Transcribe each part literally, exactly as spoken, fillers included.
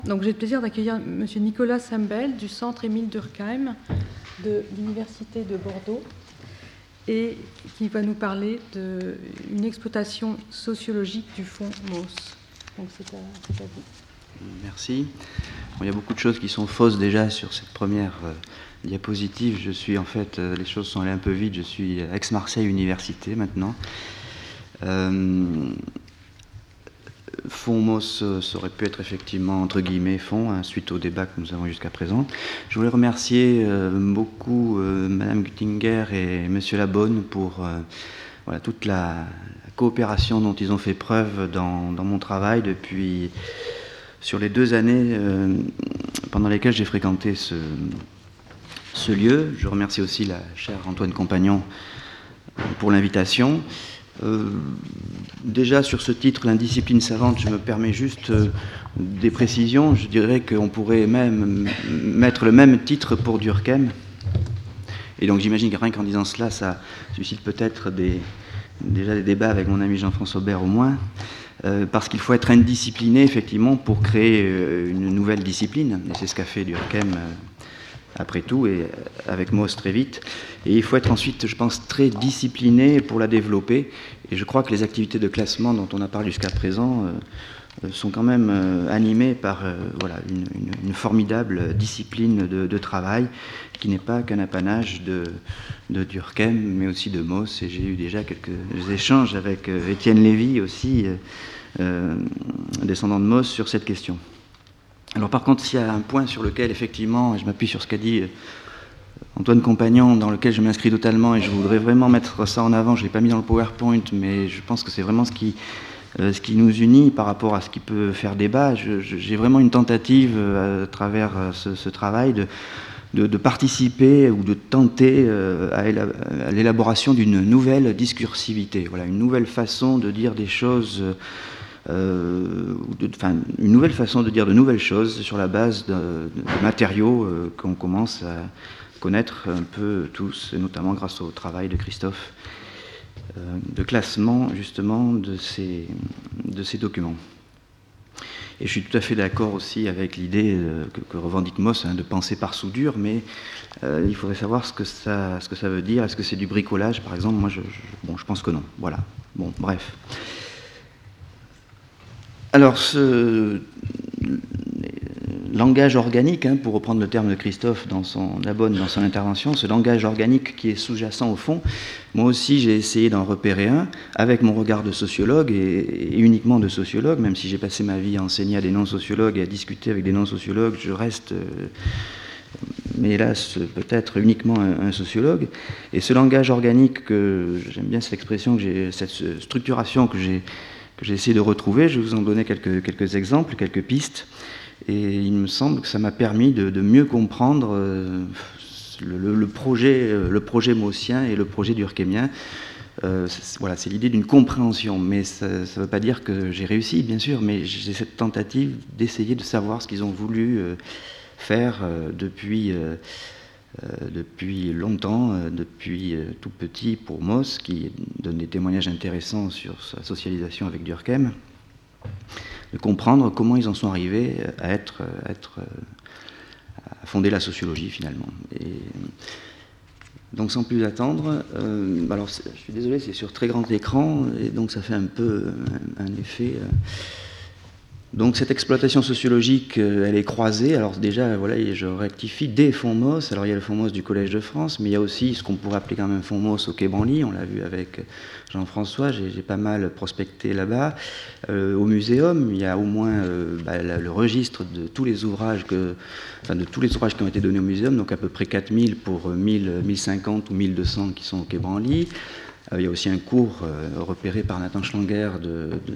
Donc, j'ai le plaisir d'accueillir M. Nicolas Sambel du Centre Émile Durkheim de l'Université de Bordeaux et qui va nous parler d'une exploitation sociologique du fonds Moos. Donc, c'est à, c'est à vous. Merci. Bon, il y a beaucoup de choses qui sont fausses déjà sur cette première euh, diapositive. Je suis en fait, euh, les choses sont allées un peu vite. Je suis ex-Marseille Université maintenant. Euh, Fonds Moos, ça aurait pu être effectivement entre guillemets fonds, hein, suite au débat que nous avons jusqu'à présent. Je voulais remercier euh, beaucoup euh, Madame Guttinger et Monsieur Labonne pour euh, voilà, toute la, la coopération dont ils ont fait preuve dans, dans mon travail depuis sur les deux années euh, pendant lesquelles j'ai fréquenté ce, ce lieu. Je remercie aussi la chère Antoine Compagnon pour l'invitation. Euh, déjà sur ce titre, l'indiscipline savante, je me permets juste euh, des précisions. Je dirais qu'on pourrait même mettre le même titre pour Durkheim. Et donc j'imagine que rien qu'en disant cela, ça suscite peut-être des, déjà des débats avec mon ami Jean-François Aubert au moins. Euh, parce qu'il faut être indiscipliné effectivement pour créer euh, une nouvelle discipline. Et c'est ce qu'a fait Durkheim euh, après tout, et avec Moos très vite. Et il faut être ensuite, je pense, très discipliné pour la développer. Et je crois que les activités de classement dont on a parlé jusqu'à présent euh, sont quand même euh, animées par euh, voilà, une, une, une formidable discipline de, de travail qui n'est pas qu'un apanage de, de Durkheim, mais aussi de Moos. Et j'ai eu déjà quelques échanges avec euh, Étienne Lévy aussi, euh, euh, descendant de Moos, sur cette question. Alors par contre, s'il y a un point sur lequel, effectivement, je m'appuie sur ce qu'a dit Antoine Compagnon, dans lequel je m'inscris totalement, et je voudrais vraiment mettre ça en avant, je ne l'ai pas mis dans le PowerPoint, mais je pense que c'est vraiment ce qui, euh, ce qui nous unit par rapport à ce qui peut faire débat. Je, je, j'ai vraiment une tentative, euh, à travers euh, ce, ce travail, de, de, de participer ou de tenter euh, à, éla- à l'élaboration d'une nouvelle discursivité, voilà, une nouvelle façon de dire des choses... Euh, Euh, de, enfin, une nouvelle façon de dire de nouvelles choses sur la base de, de matériaux euh, qu'on commence à connaître un peu tous, et notamment grâce au travail de Christophe, euh, de classement justement de ces, de ces documents. Et je suis tout à fait d'accord aussi avec l'idée euh, que, que revendique Moos, hein, de penser par soudure, mais euh, il faudrait savoir ce que, ça, ce que ça veut dire. Est-ce que c'est du bricolage, par exemple? Moi, je, je, bon, je pense que non. Voilà. Bon, bref. Alors, ce langage organique, hein, pour reprendre le terme de Christophe dans son Labonne, dans son intervention, ce langage organique qui est sous-jacent au fond, moi aussi j'ai essayé d'en repérer un, avec mon regard de sociologue, et, et uniquement de sociologue, même si j'ai passé ma vie à enseigner à des non-sociologues et à discuter avec des non-sociologues, je reste, euh, mais hélas, peut-être uniquement un, un sociologue. Et ce langage organique, que j'aime bien cette expression, que j'ai, cette structuration que j'ai que j'ai essayé de retrouver. Je vais vous en donner quelques, quelques exemples, quelques pistes, et il me semble que ça m'a permis de, de mieux comprendre euh, le, le, le projet, le projet moosien et le projet durkheimien. Euh, c'est, voilà, c'est l'idée d'une compréhension, mais ça ne veut pas dire que j'ai réussi, bien sûr, mais j'ai cette tentative d'essayer de savoir ce qu'ils ont voulu euh, faire euh, depuis... Euh, Euh, depuis longtemps, euh, depuis euh, tout petit pour Moos, qui donne des témoignages intéressants sur sa socialisation avec Durkheim, de comprendre comment ils en sont arrivés à être, à, être, à fonder la sociologie finalement. Et donc sans plus attendre, euh, alors je suis désolé, c'est sur très grand écran, et donc ça fait un peu un, un effet... Euh, Donc cette exploitation sociologique, euh, elle est croisée. Alors déjà, voilà, je rectifie des fonds Moos. Alors il y a le fonds Moos du Collège de France, mais il y a aussi ce qu'on pourrait appeler quand même fonds Moos au Quai Branly. On l'a vu avec Jean-François, j'ai, j'ai pas mal prospecté là-bas. Euh, au muséum, il y a au moins euh, bah, la, le registre de tous les ouvrages que, enfin de tous les ouvrages qui ont été donnés au muséum, donc à peu près quatre mille pour mille, mille cinquante ou mille deux cents qui sont au Quai Branly. Euh, il y a aussi un cours euh, repéré par Nathan Schlanger de, de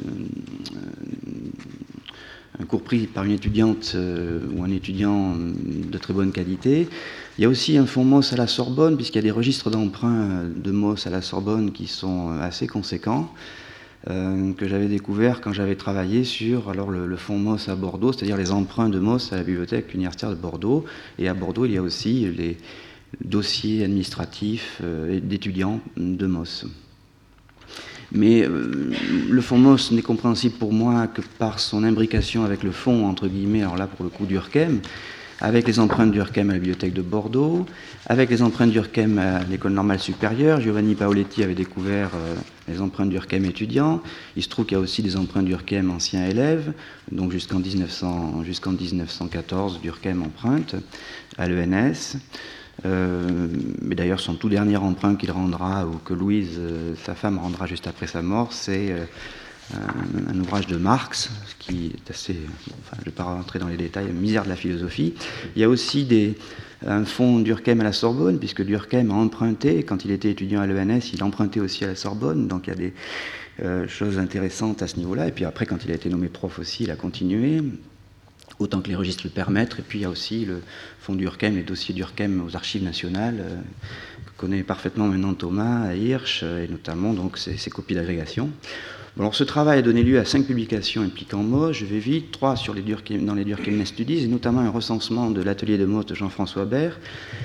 un cours pris par une étudiante euh, ou un étudiant de très bonne qualité. Il y a aussi un fonds Moos à la Sorbonne, puisqu'il y a des registres d'emprunts de Moos à la Sorbonne qui sont assez conséquents, euh, que j'avais découvert quand j'avais travaillé sur alors, le, le fonds Moos à Bordeaux, c'est-à-dire les emprunts de Moos à la bibliothèque universitaire de Bordeaux. Et à Bordeaux, il y a aussi les dossiers administratifs euh, d'étudiants de Moos. Mais euh, le fonds Moss n'est compréhensible pour moi que par son imbrication avec le fonds, entre guillemets, alors là pour le coup Durkheim, avec les empreintes Durkheim à la bibliothèque de Bordeaux, avec les empreintes Durkheim à l'école normale supérieure. Giovanni Paoletti avait découvert euh, les empreintes Durkheim étudiants. Il se trouve qu'il y a aussi des empreintes Durkheim anciens élèves, donc jusqu'en dix-neuf cents, jusqu'en dix-neuf cent quatorze, Durkheim empreinte à l'E N S. Euh, mais d'ailleurs, son tout dernier emprunt qu'il rendra, ou que Louise, euh, sa femme, rendra juste après sa mort, c'est euh, un, un ouvrage de Marx, qui est assez, enfin, je ne vais pas rentrer dans les détails, Misère de la philosophie. Il y a aussi des, un fonds Durkheim à la Sorbonne, puisque Durkheim a emprunté, quand il était étudiant à l'E N S, il empruntait aussi à la Sorbonne, donc il y a des euh, choses intéressantes à ce niveau-là. Et puis après, quand il a été nommé prof aussi, il a continué, autant que les registres le permettent. Et puis il y a aussi le fonds Durkheim, les dossiers Durkheim aux archives nationales, euh, que connaît parfaitement maintenant Thomas Hirsch, euh, et notamment donc ces, ces copies d'agrégation. Alors ce travail a donné lieu à cinq publications impliquant Moss, je vais vite, trois sur les Durkheim, dans les Durkheim Studies, et notamment un recensement de l'atelier de Moss de Jean-François Baird.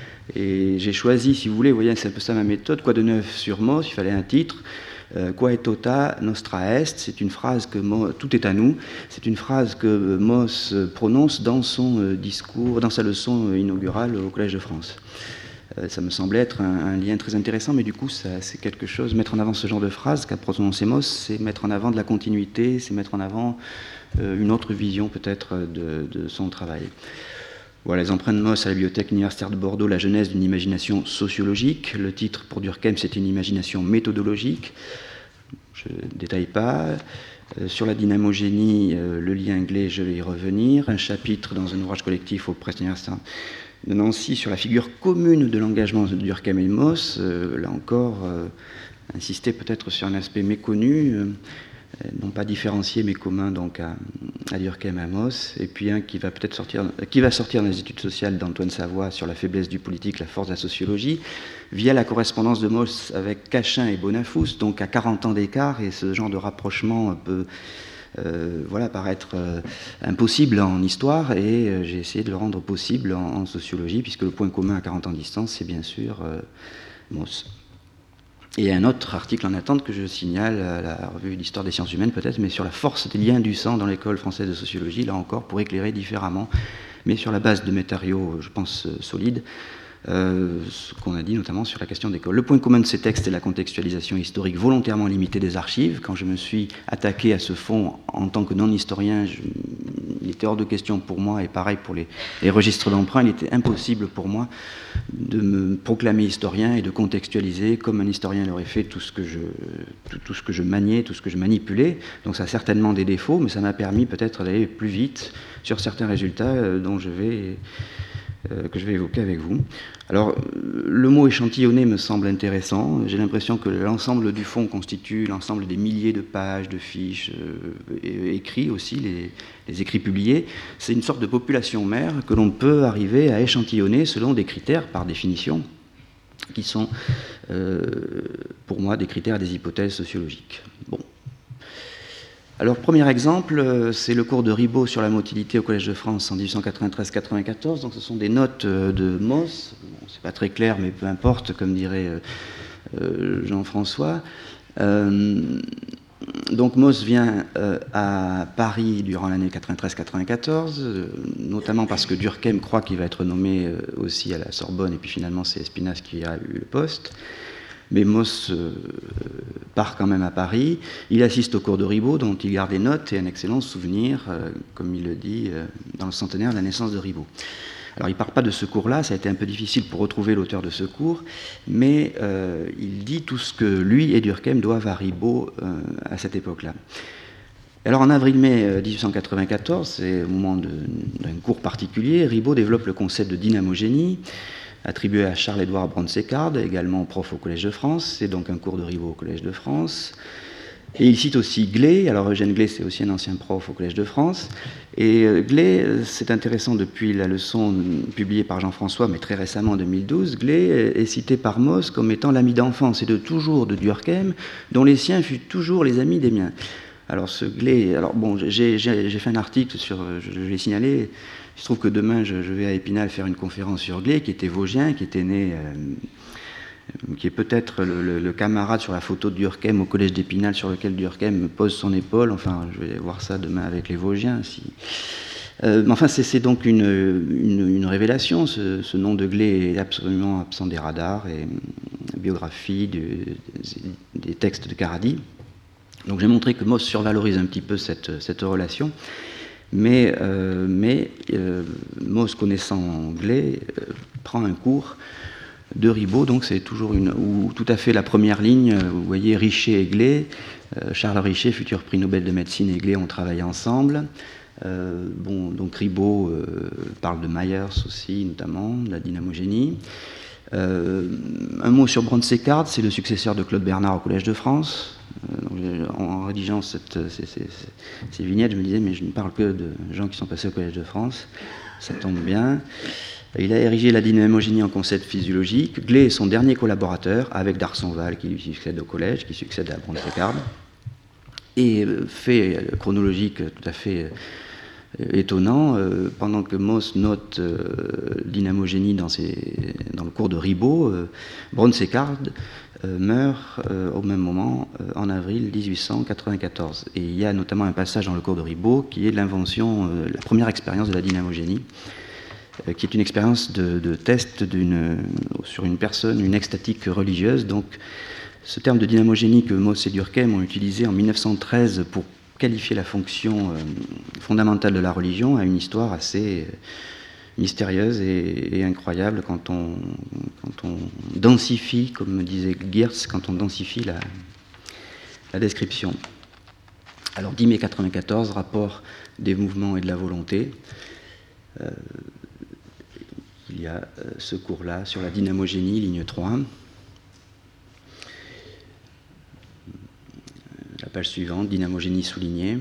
Et j'ai choisi, si vous voulez, vous voyez, c'est un peu ça ma méthode, quoi de neuf sur Moss, il fallait un titre. Euh, Qua et tota nostra est, c'est une phrase que Moss, tout est à nous, c'est une phrase que Moss prononce dans son euh, discours, dans sa leçon euh, inaugurale au Collège de France. Euh, ça me semblait être un, un lien très intéressant, mais du coup, ça, c'est quelque chose, mettre en avant ce genre de phrase qu'a prononcé Moss, c'est mettre en avant de la continuité, c'est mettre en avant euh, une autre vision peut-être de, de son travail. Voilà, les empreintes de Moss à la Bibliothèque universitaire de Bordeaux, la genèse d'une imagination sociologique. Le titre pour Durkheim, c'est une imagination méthodologique. Je ne détaille pas. Euh, sur la dynamogénie, euh, le lien anglais, je vais y revenir. Un chapitre dans un ouvrage collectif aux presses universitaires de Nancy sur la figure commune de l'engagement de Durkheim et Moss. Euh, là encore, euh, insister peut-être sur un aspect méconnu, euh, non pas différencié mais commun donc à, à Durkheim et à Moss, et puis un qui va peut-être sortir, qui va sortir dans les études sociales d'Antoine Savoie sur la faiblesse du politique, la force de la sociologie, via la correspondance de Moss avec Cachin et Bonafous, donc à quarante ans d'écart, et ce genre de rapprochement peut euh, voilà, paraître euh, impossible en histoire, et euh, j'ai essayé de le rendre possible en, en sociologie, puisque le point commun à quarante ans de distance, c'est bien sûr euh, Moss. Et un autre article en attente que je signale à la revue d'histoire des sciences humaines peut-être, mais sur la force des liens du sang dans l'école française de sociologie, là encore pour éclairer différemment, mais sur la base de matériaux, je pense, solides, euh, ce qu'on a dit notamment sur la question d'école. Le point commun de ces textes est la contextualisation historique volontairement limitée des archives. Quand je me suis attaqué à ce fond en tant que non-historien, je, il était hors de question pour moi, et pareil pour les, les registres d'emprunt, il était impossible pour moi de me proclamer historien et de contextualiser comme un historien l'aurait fait tout ce que je, tout, tout ce que je maniais, tout ce que je manipulais. Donc ça a certainement des défauts, mais ça m'a permis peut-être d'aller plus vite sur certains résultats euh, dont je vais... Euh, que je vais évoquer avec vous. Alors, le mot échantillonné me semble intéressant. J'ai l'impression que l'ensemble du fond constitue l'ensemble des milliers de pages, de fiches, euh, écrits aussi, les, les écrits publiés. C'est une sorte de population mère que l'on peut arriver à échantillonner selon des critères, par définition, qui sont, euh, pour moi, des critères et des hypothèses sociologiques. Bon. Alors, premier exemple, c'est le cours de Ribot sur la motilité au Collège de France en dix-huit cent quatre-vingt-treize quatre-vingt-quatorze. Donc, ce sont des notes de Moss. Bon, c'est pas très clair, mais peu importe, comme dirait euh, Jean-François. Euh, donc, Moss vient euh, à Paris durant l'année quatre-vingt-treize quatre-vingt-quatorze, euh, notamment parce que Durkheim croit qu'il va être nommé euh, aussi à la Sorbonne, et puis finalement, c'est Espinasse qui a eu le poste. Mais Moss euh, part quand même à Paris. Il assiste au cours de Ribot, dont il garde des notes et un excellent souvenir, euh, comme il le dit, euh, dans le centenaire de la naissance de Ribot. Alors il ne part pas de ce cours-là, ça a été un peu difficile pour retrouver l'auteur de ce cours, mais euh, il dit tout ce que lui et Durkheim doivent à Ribot euh, à cette époque-là. Alors en avril-mai dix-huit cent quatre-vingt-quatorze, c'est au moment de, d'un cours particulier, Ribot développe le concept de dynamogénie, attribué à Charles-Édouard Brown-Séquard, également prof au Collège de France. C'est donc un cours de Ribot au Collège de France. Et il cite aussi Glet. Alors Eugène Glet, c'est aussi un ancien prof au Collège de France. Et Glet, c'est intéressant depuis la leçon publiée par Jean-François, mais très récemment en deux mille douze, Glet est cité par Moss comme étant l'ami d'enfance et de toujours de Durkheim, dont les siens furent toujours les amis des miens. Alors ce Glet, alors bon, j'ai, j'ai, j'ai fait un article sur, je, je l'ai signalé. Il se trouve que demain, je, je vais à Épinal faire une conférence sur Glet, qui était vosgien, qui était né euh, qui est peut-être le, le, le camarade sur la photo de Durkheim au collège d'Épinal, sur lequel Durkheim pose son épaule. Enfin, je vais voir ça demain avec les Vosgiens. Si... Euh, enfin, c'est donc une, une, une révélation. Ce, ce nom de Glé est absolument absent des radars et biographie du, des textes de Caradi. Donc j'ai montré que Mauss survalorise un petit peu cette, cette relation, mais, euh, mais euh, Mauss, connaissant Glé, euh, prend un cours de Ribot, donc c'est toujours une, ou tout à fait la première ligne. Vous voyez Richer et Glé, euh, Charles Richer, futur prix Nobel de médecine, et Glé ont travaillé ensemble. Euh, bon, donc Ribot euh, parle de Myers aussi, notamment, de la dynamogénie. Euh, un mot sur Bront-Séquard, c'est le successeur de Claude Bernard au Collège de France. Euh, donc, en rédigeant cette, ces, ces, ces vignettes, je me disais, mais je ne parle que de gens qui sont passés au Collège de France. Ça tombe bien. Il a érigé la dynamogénie en concept physiologique. Glé est son dernier collaborateur, avec Darsonval qui lui succède au collège, qui succède à Bront-Séquard. Et fait chronologique tout à fait étonnant, euh, pendant que Mauss note euh, l'inamogénie dans, ses, dans le cours de Ribot, euh, Bront-Séquard euh, meurt euh, au même moment, euh, en avril dix-huit cent quatre-vingt-quatorze. Et il y a notamment un passage dans le cours de Ribot qui est l'invention, euh, la première expérience de la dynamogénie, euh, qui est une expérience de, de test d'une, sur une personne, une extatique religieuse. Donc, ce terme de dynamogénie que Mauss et Durkheim ont utilisé en mille neuf cent treize pour qualifier la fonction euh, fondamentale de la religion a une histoire assez euh, mystérieuse et, et incroyable quand on, quand on densifie, comme disait Geertz, quand on densifie la, la description. Alors dix mai quatre-vingt-quatorze, rapport des mouvements et de la volonté. Euh, il y a euh, ce cours-là sur la dynamogénie, ligne trois. La page suivante, dynamogénie soulignée.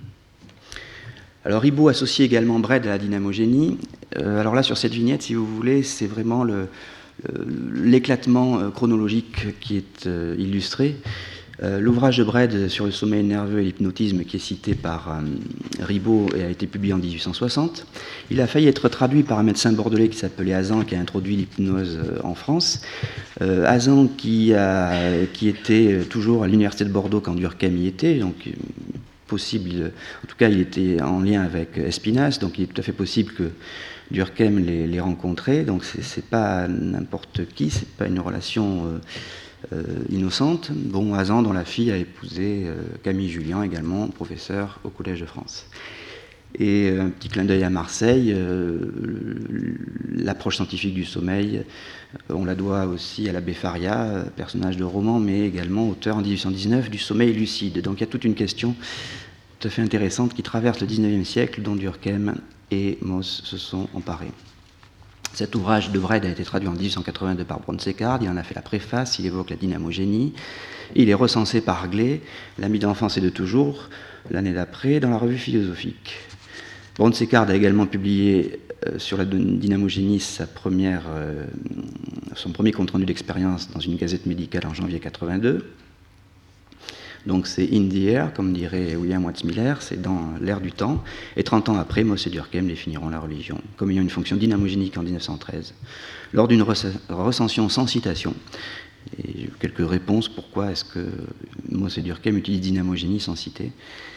Alors Ribot associe également Bread à la dynamogénie. Euh, alors là, sur cette vignette, si vous voulez, c'est vraiment le, le, l'éclatement euh, chronologique qui est euh, illustré. Euh, l'ouvrage de Bread sur le sommeil nerveux et l'hypnotisme, qui est cité par euh, Ribot et a été publié en dix-huit cent soixante. Il a failli être traduit par un médecin bordelais qui s'appelait Hazan, qui a introduit l'hypnose euh, en France. Euh, Hazan, qui, a, qui était toujours à l'université de Bordeaux quand Durkheim y était, donc euh, possible, en tout cas il était en lien avec Espinasse, donc il est tout à fait possible que Durkheim les, les rencontrait, donc c'est, c'est pas n'importe qui, c'est pas une relation euh, euh, innocente. Bon, Hazan, dont la fille a épousé euh, Camille Julien, également professeur au Collège de France. Et un petit clin d'œil à Marseille, euh, l'approche scientifique du sommeil, on la doit aussi à l'abbé Faria, personnage de roman, mais également auteur en dix-huit cent dix-neuf du sommeil lucide. Donc il y a toute une question tout à fait intéressante qui traverse le dix-neuvième siècle, dont Durkheim et Mauss se sont emparés. Cet ouvrage de Bread a été traduit en dix-huit cent quatre-vingt-deux par Bront-Séquard, il en a fait la préface, il évoque la dynamogénie, il est recensé par Glé, l'ami d'enfance et de toujours, l'année d'après, dans la revue philosophique. Bront-Séquard a également publié euh, sur la dynamogénie sa première, euh, son premier compte-rendu d'expérience dans une gazette médicale en janvier quatre-vingt-deux. Donc c'est in the air, comme dirait William Watts Miller, c'est dans l'air du temps. Et trente ans après, Mauss et Durkheim définiront la religion comme ayant une fonction dynamogénique en dix-neuf cent treize, lors d'une recension sans citation. Et j'ai eu quelques réponses, pourquoi est-ce que Mauss et Durkheim utilisent dynamogénie sans citer.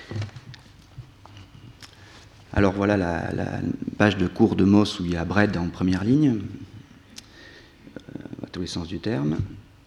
Alors voilà la, la page de cours de Mauss où il y a Bread en première ligne, euh, à tous les sens du terme.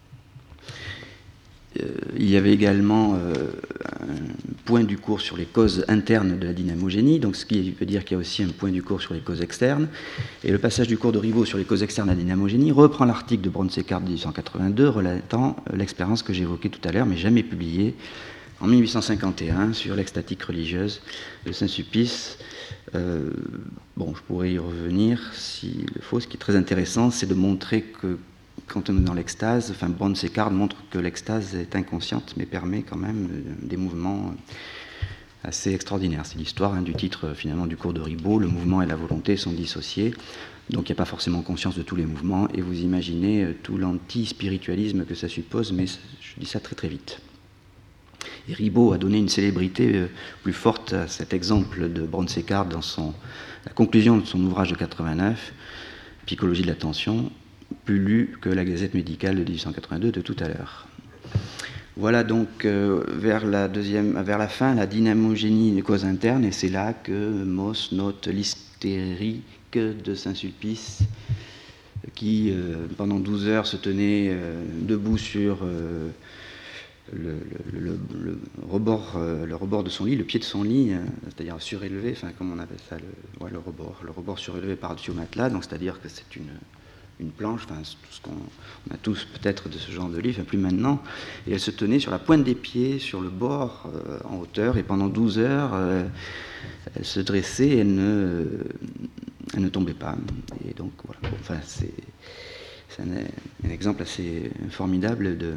Euh, il y avait également euh, un point du cours sur les causes internes de la dynamogénie, donc ce qui veut dire qu'il y a aussi un point du cours sur les causes externes. Et le passage du cours de Ribot sur les causes externes de la dynamogénie reprend l'article de Bront-Séquard de dix-huit cent quatre-vingt-deux relatant l'expérience que j'évoquais tout à l'heure, mais jamais publiée, en mille huit cent cinquante et un, sur l'extatique religieuse de Saint-Sulpice. Euh, bon, je pourrais y revenir s'il le faut. Ce qui est très intéressant, c'est de montrer que quand on est dans l'extase, enfin Bront-Séquard montre que l'extase est inconsciente, mais permet quand même des mouvements assez extraordinaires. C'est l'histoire hein, du titre finalement du cours de Ribot, le mouvement et la volonté sont dissociés, donc il n'y a pas forcément conscience de tous les mouvements, et vous imaginez tout l'anti-spiritualisme que ça suppose, mais je dis ça très très vite. Et Ribot a donné une célébrité plus forte à cet exemple de Bront-Séquard dans son, la conclusion de son ouvrage de quatre-vingt-neuf, Psychologie de l'attention, plus lu que la Gazette médicale de dix-huit cent quatre-vingt-deux de tout à l'heure. Voilà donc euh, vers, la deuxième, vers la fin la dynamogénie des causes internes, et c'est là que Mauss note l'hystérique de Saint-Sulpice qui, euh, pendant douze heures, se tenait euh, debout sur euh, le, le, le, le, rebord, euh, le rebord de son lit, le pied de son lit, euh, c'est-à-dire surélevé, enfin, comment on appelle ça, le, ouais, le rebord, le rebord surélevé par-dessus au matelas, donc c'est-à-dire que c'est une... une planche, enfin, tout ce qu'on on a tous peut-être de ce genre de livre, enfin, plus maintenant, et elle se tenait sur la pointe des pieds, sur le bord, euh, en hauteur, et pendant douze heures, euh, elle se dressait et elle ne, elle ne tombait pas. Et donc, voilà. Bon, enfin, c'est, c'est un, un exemple assez formidable de,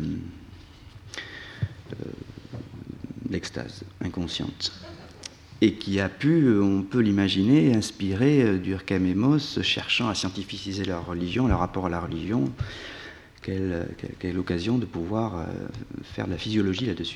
euh, d'extase inconsciente. Et qui a pu, on peut l'imaginer, inspirer Durkheim et Mauss, cherchant à scientificiser leur religion, leur rapport à la religion. Quelle, quelle, quelle occasion de pouvoir euh, faire de la physiologie là-dessus.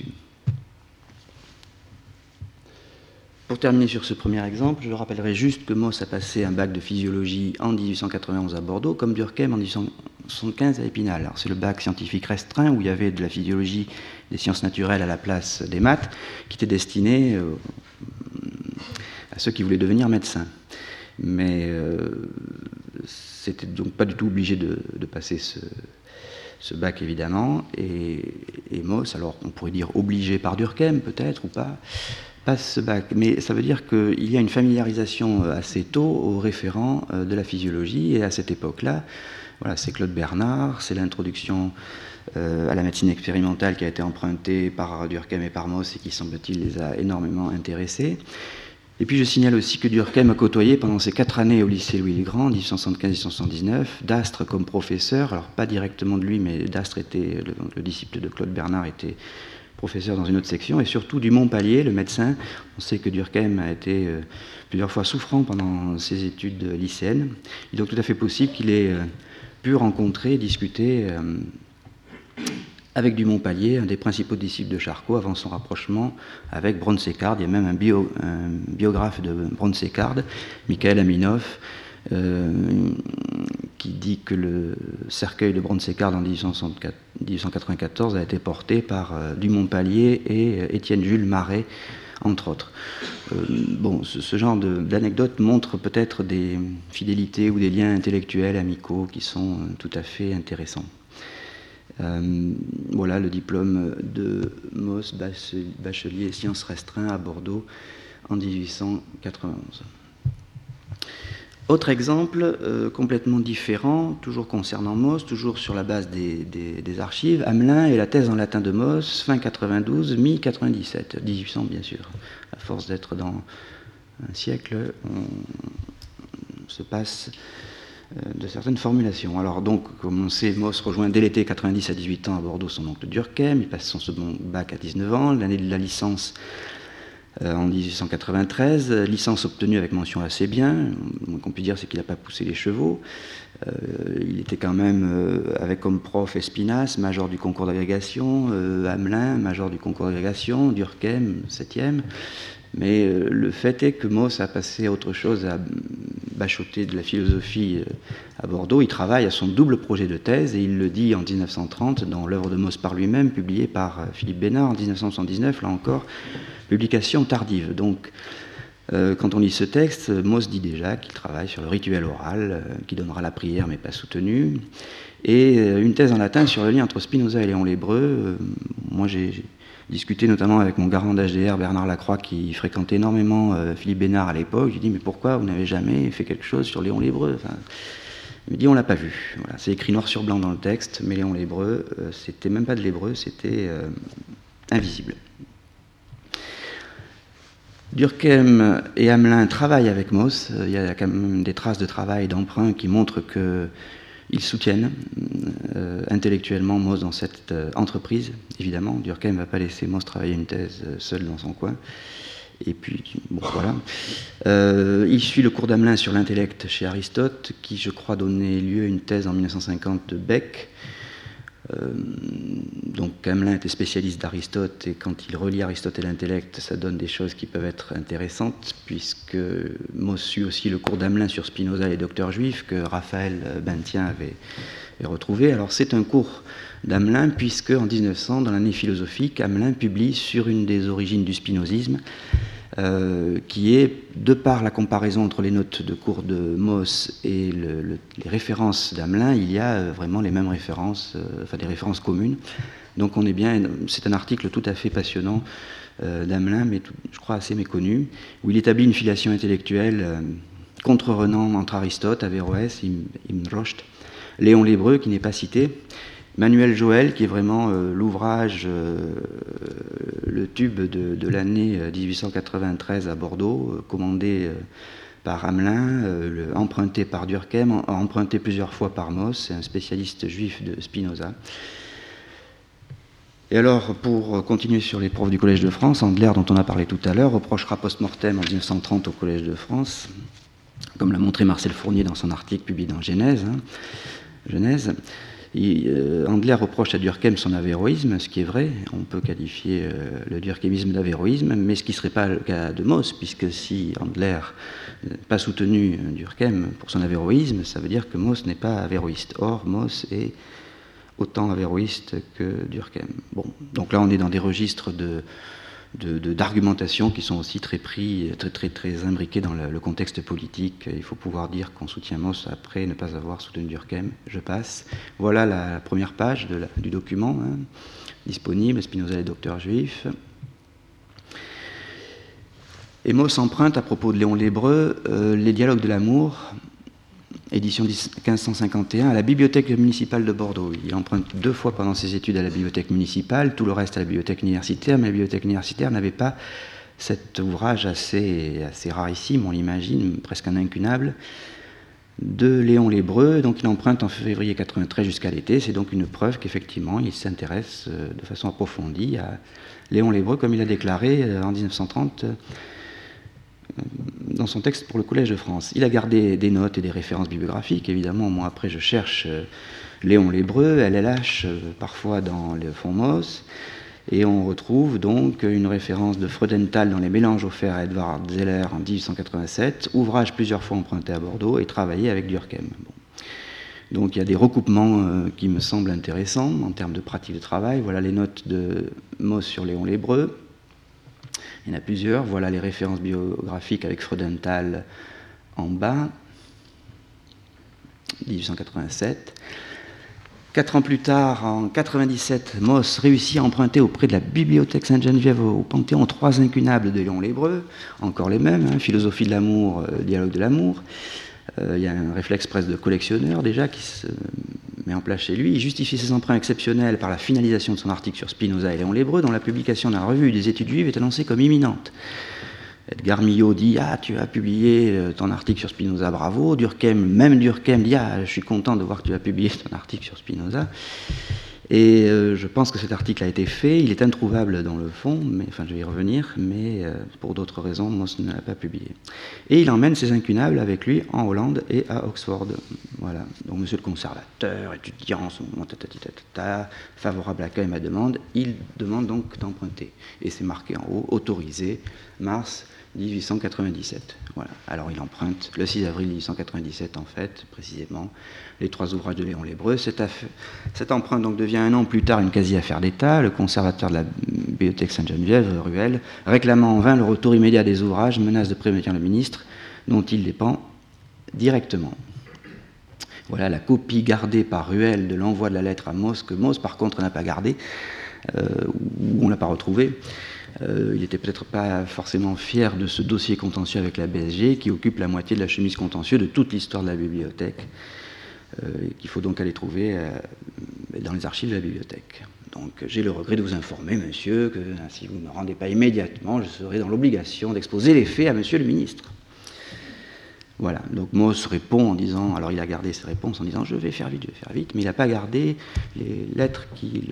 Pour terminer sur ce premier exemple, je rappellerai juste que Mauss a passé un bac de physiologie en dix-huit cent quatre-vingt-onze à Bordeaux, comme Durkheim en dix-huit cent soixante-quinze à Épinal. Alors, c'est le bac scientifique restreint où il y avait de la physiologie, des sciences naturelles à la place des maths, qui était destiné euh, à ceux qui voulaient devenir médecins. Mais euh, c'était donc pas du tout obligé de, de passer ce, ce bac, évidemment. Et, et Mauss, alors on pourrait dire obligé par Durkheim, peut-être, ou pas, passe ce bac. Mais ça veut dire qu'il y a une familiarisation assez tôt aux référents de la physiologie. Et à cette époque-là, voilà, c'est Claude Bernard, c'est l'introduction euh, à la médecine expérimentale qui a été empruntée par Durkheim et par Mauss et qui, semble-t-il, les a énormément intéressés. Et puis je signale aussi que Durkheim a côtoyé pendant ses quatre années au lycée Louis-le-Grand, dix-huit cent soixante-quinze à dix-huit cent soixante-dix-neuf, Dastre comme professeur, alors pas directement de lui, mais Dastre était, le, le disciple de Claude Bernard était professeur dans une autre section, et surtout du Montpallier, le médecin. On sait que Durkheim a été euh, plusieurs fois souffrant pendant ses études lycéennes. Il est donc tout à fait possible qu'il ait euh, pu rencontrer, discuter euh, avec du Montpallier, un des principaux disciples de Charcot, avant son rapprochement avec Bronssequard. Il y a même un, bio, un biographe de Bronssequard, Michael Aminoff, euh, qui dit que le cercueil de Bronssequard en dix-huit cent quatre-vingt-quatorze a été porté par euh, du Montpallier et euh, Étienne Jules Marais, entre autres. Euh, bon, ce, ce genre de, d'anecdotes montre peut-être des fidélités ou des liens intellectuels, amicaux, qui sont euh, tout à fait intéressants. Euh, voilà le diplôme de Mauss, bachelier sciences restreintes à Bordeaux en dix-huit cent quatre-vingt-onze. Autre exemple euh, complètement différent, toujours concernant Mauss, toujours sur la base des, des, des archives, Hamelin et la thèse en latin de Mauss, fin quatre-vingt-douze, mi quatre-vingt-dix-sept, dix-huit cents bien sûr. À force d'être dans un siècle, on, on se passe de certaines formulations. Alors donc, comme on sait, Mauss rejoint dès l'été quatre-vingt-dix à dix-huit ans à Bordeaux son oncle Durkheim, il passe son second bac à dix-neuf ans, l'année de la licence euh, en dix-huit cent quatre-vingt-treize, licence obtenue avec mention assez bien, ce qu'on peut dire c'est qu'il n'a pas poussé les chevaux, euh, il était quand même euh, avec comme prof Espinasse, major du concours d'agrégation, euh, Hamelin, major du concours d'agrégation, Durkheim, septième. Mais euh, le fait est que Mauss a passé à autre chose, à bachoter de la philosophie euh, à Bordeaux. Il travaille à son double projet de thèse, et il le dit en dix-neuf cent trente dans l'œuvre de Mauss par lui-même, publiée par euh, Philippe Bénard en dix-neuf cent soixante-dix-neuf, là encore, publication tardive. Donc, euh, quand on lit ce texte, Mauss dit déjà qu'il travaille sur le rituel oral, euh, qui donnera la prière mais pas soutenue, et euh, une thèse en latin sur le lien entre Spinoza et Léon l'Hébreu. Euh, moi, j'ai... j'ai discuté notamment avec mon garant d'H D R, Bernard Lacroix, qui fréquentait énormément euh, Philippe Bénard à l'époque. Je lui ai dit, mais pourquoi vous n'avez jamais fait quelque chose sur Léon l'Hébreu? Enfin, il me dit, on ne l'a pas vu. Voilà, c'est écrit noir sur blanc dans le texte, mais Léon l'Hébreu, euh, c'était même pas de l'hébreu, c'était euh, invisible. Durkheim et Hamelin travaillent avec Mauss. Il y a quand même des traces de travail, d'emprunt qui montrent que ils soutiennent euh, intellectuellement Mauss dans cette euh, entreprise, évidemment. Durkheim ne va pas laisser Mauss travailler une thèse euh, seul dans son coin. Et puis, bon, voilà. Euh, il suit le cours d'Hamelin sur l'intellect chez Aristote, qui, je crois, donnait lieu à une thèse en mille neuf cent cinquante de Beck. Euh, donc Hamelin était spécialiste d'Aristote, et quand il relie Aristote et l'intellect, ça donne des choses qui peuvent être intéressantes, puisque Mauss suit aussi le cours d'Hamelin sur Spinoza et les docteurs juifs que Raphaël Bentien avait, avait retrouvé. Alors c'est un cours d'Hamelin, puisque en dix-neuf cents, dans l'année philosophique, Hamelin publie sur une des origines du spinozisme, Euh, qui est, de par la comparaison entre les notes de cours de Mauss et le, le, les références d'Hamelin, il y a vraiment les mêmes références, euh, enfin des références communes. Donc on est bien, c'est un article tout à fait passionnant euh, d'Hamelin, mais tout, je crois assez méconnu, où il établit une filiation intellectuelle euh, contre-renant entre Aristote, Averroès, Ibn Rushd, Léon l'Hébreu, qui n'est pas cité, Manuel Joël, qui est vraiment euh, l'ouvrage, euh, le tube de, de l'année dix-huit cent quatre-vingt-treize à Bordeaux, euh, commandé euh, par Hamelin, euh, le, emprunté par Durkheim, emprunté plusieurs fois par Mauss, un spécialiste juif de Spinoza. Et alors, pour continuer sur les profs du Collège de France, Andler, dont on a parlé tout à l'heure, reprochera post-mortem en dix-neuf cent trente au Collège de France, comme l'a montré Marcel Fournier dans son article publié dans Genèse, hein, Genèse. Il, euh, Andler reproche à Durkheim son avéroïsme, ce qui est vrai, on peut qualifier euh, le durkheimisme d'avéroïsme, mais ce qui ne serait pas le cas de Mauss, puisque si Andler n'a pas soutenu Durkheim pour son avéroïsme, ça veut dire que Mauss n'est pas avéroïste. Or, Mauss est autant avéroïste que Durkheim. Bon, donc là on est dans des registres de, de, de, d'argumentation qui sont aussi très pris, très, très, très imbriqués dans le, le contexte politique. Il faut pouvoir dire qu'on soutient Mauss après ne pas avoir soutenu Durkheim. Je passe. Voilà la, la première page de la, du document, hein, disponible, Spinoza et les docteurs juifs. Et Mauss emprunte, à propos de Léon l'Hébreu, euh, les dialogues de l'amour, édition quinze cent cinquante et un, à la bibliothèque municipale de Bordeaux. Il emprunte deux fois pendant ses études à la bibliothèque municipale, tout le reste à la bibliothèque universitaire, mais la bibliothèque universitaire n'avait pas cet ouvrage assez, assez rarissime, on l'imagine, presque un incunable, de Léon l'Hébreu. Donc il emprunte en février quatre-vingt-treize jusqu'à l'été. C'est donc une preuve qu'effectivement il s'intéresse de façon approfondie à Léon l'Hébreu, comme il a déclaré en dix-neuf cent trente dans son texte pour le Collège de France. Il a gardé des notes et des références bibliographiques, évidemment. Moi, après, je cherche Léon l'Hébreu, L L H, parfois dans le fonds Mauss, et on retrouve donc une référence de Freudenthal dans les mélanges offerts à Edward Zeller en dix-huit cent quatre-vingt-sept, ouvrage plusieurs fois emprunté à Bordeaux et travaillé avec Durkheim. Bon. Donc il y a des recoupements euh, qui me semblent intéressants en termes de pratique de travail. Voilà les notes de Mauss sur Léon l'Hébreu. Il y en a plusieurs. Voilà les références biographiques avec Freudenthal en bas, dix-huit cent quatre-vingt-sept. Quatre ans plus tard, en quatre-vingt-dix-sept, Mauss réussit à emprunter auprès de la bibliothèque Sainte-Geneviève au Panthéon trois incunables de Léon l'Hébreu, encore les mêmes, hein, philosophie de l'amour, euh, dialogue de l'amour. Euh, il y a un réflexe presque de collectionneur déjà qui se met en place chez lui. Il justifie ses emprunts exceptionnels par la finalisation de son article sur Spinoza et Léon l'Hébreu, dont la publication dans la revue des études juives est annoncée comme imminente. Edgar Millot dit « Ah, tu as publié ton article sur Spinoza, bravo ». Durkheim, même Durkheim dit « Ah, je suis content de voir que tu as publié ton article sur Spinoza ». Et euh, je pense que cet article a été fait, il est introuvable dans le fond, mais, enfin je vais y revenir, mais euh, pour d'autres raisons, Mauss ne l'a pas publié. Et il emmène ses incunables avec lui en Hollande et à Oxford. Voilà, donc monsieur le conservateur, étudiant, son moment, tata, favorable à l'accueil à ma demande, il demande donc d'emprunter. Et c'est marqué en haut, autorisé, mars dix-huit cent quatre-vingt-dix-sept. Voilà. Alors il emprunte le six avril dix-huit cent quatre-vingt-dix-sept, en fait, précisément, les trois ouvrages de Léon l'Hébreu. Cette, aff- cette empreinte donc, devient un an plus tard une quasi-affaire d'État. Le conservateur de la bibliothèque Sainte-Geneviève, Ruel, réclamant en vain le retour immédiat des ouvrages, menace de prévenir le ministre, dont il dépend directement. Voilà la copie gardée par Ruel de l'envoi de la lettre à Mauss, que Mauss, par contre, n'a pas gardée, euh, ou on ne l'a pas retrouvée. Euh, il n'était peut-être pas forcément fier de ce dossier contentieux avec la B S G qui occupe la moitié de la chemise contentieux de toute l'histoire de la bibliothèque, euh, qu'il faut donc aller trouver euh, dans les archives de la bibliothèque. Donc j'ai le regret de vous informer, monsieur, que si vous ne me rendez pas immédiatement, je serai dans l'obligation d'exposer les faits à monsieur le ministre. Voilà, donc Mauss répond en disant, alors il a gardé ses réponses en disant je vais faire vite, je vais faire vite, mais il n'a pas gardé les lettres qu'il...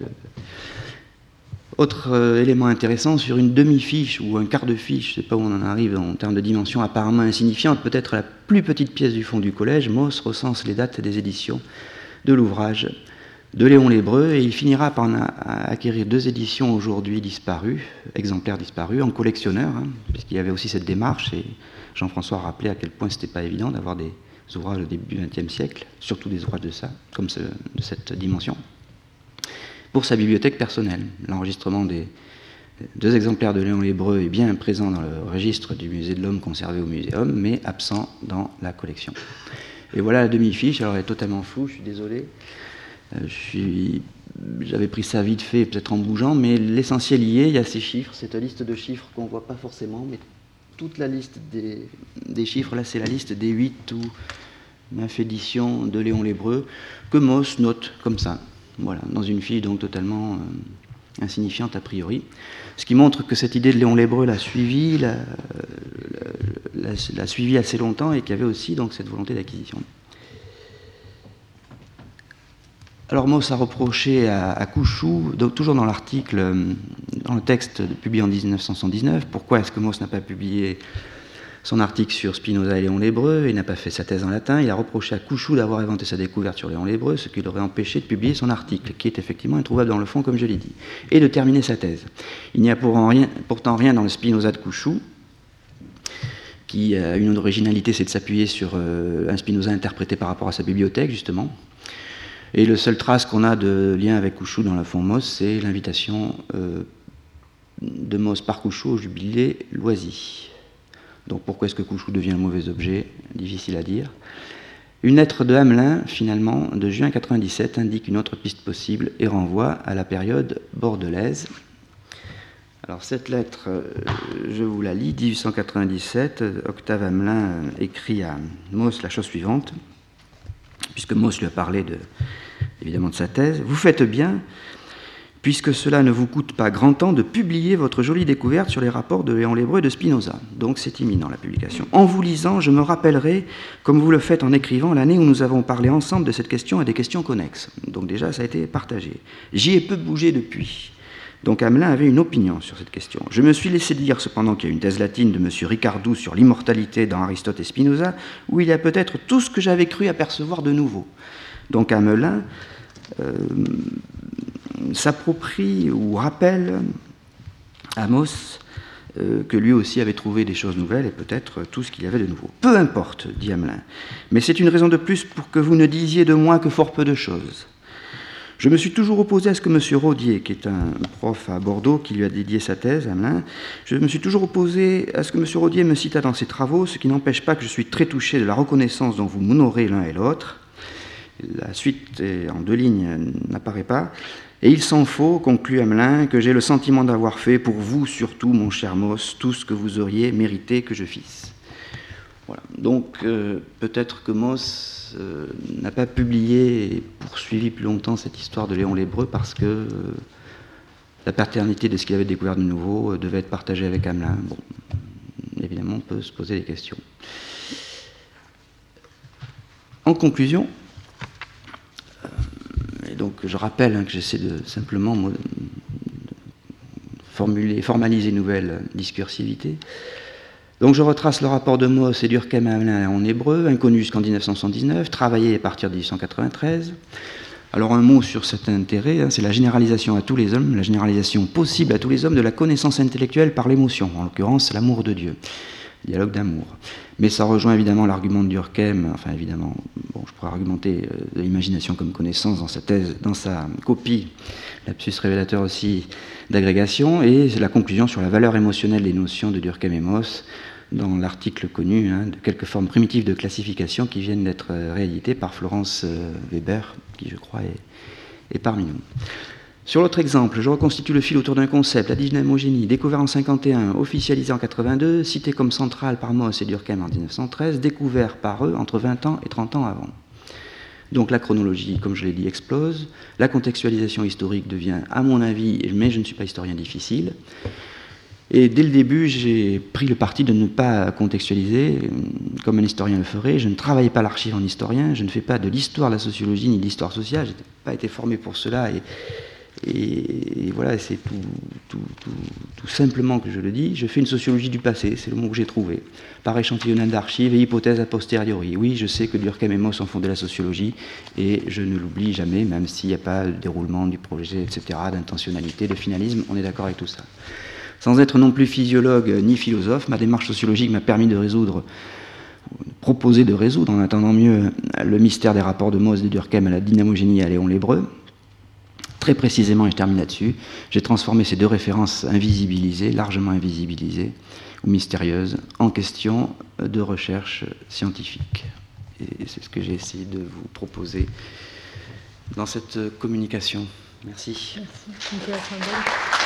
Autre euh, élément intéressant, sur une demi-fiche ou un quart de fiche, je ne sais pas où on en arrive en termes de dimension apparemment insignifiante, peut-être la plus petite pièce du fond du collège, Mauss recense les dates des éditions de l'ouvrage de Léon L'Hébreu, et il finira par en acquérir deux éditions aujourd'hui disparues, exemplaires disparus, en collectionneur, hein, puisqu'il y avait aussi cette démarche, et Jean-François rappelait à quel point ce n'était pas évident d'avoir des ouvrages au début du vingtième siècle, surtout des ouvrages de ça, comme ce, de cette dimension, pour sa bibliothèque personnelle. L'enregistrement des deux exemplaires de Léon L'Hébreu est bien présent dans le registre du Musée de l'Homme conservé au Muséum, mais absent dans la collection. Et voilà la demi-fiche, alors elle est totalement floue, je suis désolé. Je suis, j'avais pris ça vite fait, peut-être en bougeant, mais l'essentiel y est, il y a ces chiffres, cette liste de chiffres qu'on ne voit pas forcément, mais toute la liste des, des chiffres, là c'est la liste des huit ou neuf éditions de Léon L'Hébreu, que Moss note comme ça, voilà, dans une fiche donc totalement euh, insignifiante a priori. Ce qui montre que cette idée de Léon L'Hébreu l'a suivi, l'a, l'a, l'a, l'a suivi assez longtemps et qu'il y avait aussi donc cette volonté d'acquisition. Alors Moss a reproché à, à Couchoux, donc toujours dans l'article, dans le texte publié en dix-neuf cent soixante-dix-neuf, pourquoi est-ce que Moss n'a pas publié son article sur Spinoza et Léon L'Hébreu et n'a pas fait sa thèse en latin. Il a reproché à Couchoux d'avoir inventé sa découverte sur Léon L'Hébreu, ce qui l'aurait empêché de publier son article, qui est effectivement introuvable dans le fond, comme je l'ai dit, et de terminer sa thèse. Il n'y a pourtant rien, pourtant rien dans le Spinoza de Couchoux, qui a une originalité, c'est de s'appuyer sur euh, un Spinoza interprété par rapport à sa bibliothèque, justement. Et le seul trace qu'on a de lien avec Couchoux dans le fond Moss, c'est l'invitation euh, de Moss par Couchoux au jubilé Loisy. Donc pourquoi est-ce que Couchoux devient un mauvais objet? Difficile à dire. Une lettre de Hamelin, finalement, de juin quatre-vingt-dix-sept, indique une autre piste possible et renvoie à la période bordelaise. Alors cette lettre, je vous la lis, dix-huit cent quatre-vingt-dix-sept, Octave Hamelin écrit à Moss la chose suivante, puisque Moss lui a parlé de, évidemment de sa thèse. « Vous faites bien, puisque cela ne vous coûte pas grand temps, de publier votre jolie découverte sur les rapports de Léon L'Hébreu et de Spinoza. » Donc c'est imminent la publication. « En vous lisant, je me rappellerai, comme vous le faites en écrivant, l'année où nous avons parlé ensemble de cette question et des questions connexes. » Donc déjà, ça a été partagé. « J'y ai peu bougé depuis. » Donc Hamelin avait une opinion sur cette question. « Je me suis laissé dire cependant qu'il y a une thèse latine de M. Ricardou sur l'immortalité dans Aristote et Spinoza, où il y a peut-être tout ce que j'avais cru apercevoir de nouveau. » Donc Hamelin euh, s'approprie ou rappelle à Moss euh, que lui aussi avait trouvé des choses nouvelles et peut-être tout ce qu'il y avait de nouveau. « Peu importe, dit Hamelin, mais c'est une raison de plus pour que vous ne disiez de moi que fort peu de choses. Je me suis toujours opposé à ce que M. Rodier, qui est un prof à Bordeaux, qui lui a dédié sa thèse, Hamelin, je me suis toujours opposé à ce que M. Rodier me cita dans ses travaux, ce qui n'empêche pas que je suis très touché de la reconnaissance dont vous m'honorez l'un et l'autre. » La suite en deux lignes n'apparaît pas. « Et il s'en faut, conclut Hamelin, que j'ai le sentiment d'avoir fait pour vous surtout, mon cher Moss, tout ce que vous auriez mérité que je fisse. » Voilà. Donc euh, peut-être que Moss euh, n'a pas publié et poursuivi plus longtemps cette histoire de Léon L'Hébreu parce que euh, la paternité de ce qu'il avait découvert de nouveau euh, devait être partagée avec Hamelin. Bon, évidemment, on peut se poser des questions. En conclusion, euh, et donc je rappelle hein, que j'essaie de simplement de formuler, formaliser une nouvelle discursivité. Donc je retrace le rapport de Moss et Durkheim à Hamelin en hébreu, inconnu jusqu'en dix-neuf cent soixante-dix-neuf, travaillé à partir de dix-huit cent quatre-vingt-treize. Alors un mot sur cet intérêt, hein, c'est la généralisation à tous les hommes, la généralisation possible à tous les hommes de la connaissance intellectuelle par l'émotion, en l'occurrence l'amour de Dieu, dialogue d'amour. Mais ça rejoint évidemment l'argument de Durkheim, enfin évidemment, bon, je pourrais argumenter euh, de l'imagination comme connaissance dans sa thèse, dans sa copie, lapsus révélateur aussi d'agrégation, et c'est la conclusion sur la valeur émotionnelle des notions de Durkheim et Moss, dans l'article connu hein, de quelques formes primitives de classification qui viennent d'être rééditées par Florence euh, Weber, qui je crois est, est parmi nous. Sur l'autre exemple, je reconstitue le fil autour d'un concept, la dynamogénie, découvert en cinquante et un, officialisé en quatre-vingt-deux, cité comme central par Moss et Durkheim en dix-neuf cent treize, découvert par eux entre vingt ans et trente ans avant. Donc la chronologie, comme je l'ai dit, explose, la contextualisation historique devient, à mon avis, mais je ne suis pas historien difficile, et dès le début, j'ai pris le parti de ne pas contextualiser, comme un historien le ferait. Je ne travaille pas l'archive en historien, je ne fais pas de l'histoire de la sociologie ni de l'histoire sociale, je n'ai pas été formé pour cela, et, et, et voilà, c'est tout, tout, tout, tout simplement que je le dis. Je fais une sociologie du passé, c'est le mot que j'ai trouvé, par échantillonnage d'archives et hypothèses a posteriori. Oui, je sais que Durkheim et Mauss ont fondé la sociologie, et je ne l'oublie jamais, même s'il n'y a pas le déroulement du projet, et cetera, d'intentionnalité, de finalisme, on est d'accord avec tout ça. Sans être non plus physiologue ni philosophe, ma démarche sociologique m'a permis de résoudre, proposer de résoudre, en attendant mieux, le mystère des rapports de Mauss et de Durkheim à la dynamogénie et à Léon l'Hébreu. Très précisément, et je termine là-dessus, j'ai transformé ces deux références invisibilisées, largement invisibilisées, ou mystérieuses, en questions de recherche scientifique. Et c'est ce que j'ai essayé de vous proposer dans cette communication. Merci. Merci.